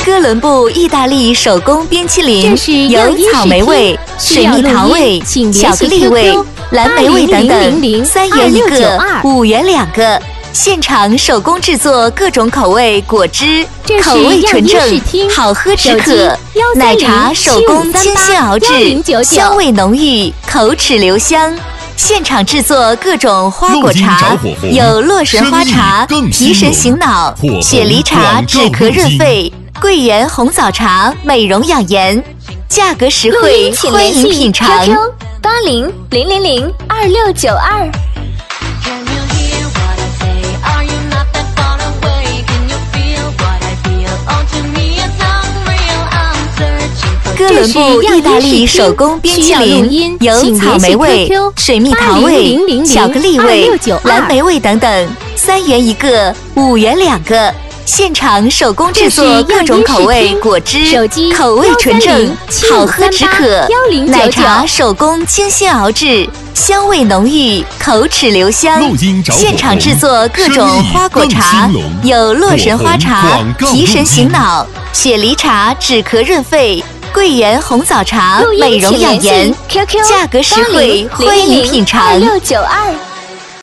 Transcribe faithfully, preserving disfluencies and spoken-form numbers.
哥伦布意大利手工冰淇淋有草莓味、水蜜桃味、巧克力味、蓝莓味等等，三元一个，五元两个。现场手工制作各种口味果汁，口味纯正，好喝止渴。奶茶手工精心熬制，香味浓郁，口齿留香。现场制作各种花果茶，有洛神花茶提神醒脑，雪梨茶止咳润肺，桂圆红枣茶美容养颜。价格实惠，欢迎品尝。 八零零零零二六九二。 哥伦布意大利手工冰淇淋有草莓味、水蜜桃味、巧克力味、蓝莓味等等，三元一个，五元两个。现场手工制作各种口味果汁，口味纯正，好喝止渴。奶茶手工精心熬制，香味浓郁，口齿留香。现场制作各种花果茶，有洛神花茶提神醒脑，雪梨茶止咳润肺，桂圆红枣茶美容养颜。价格实惠，欢迎品尝。 六九二。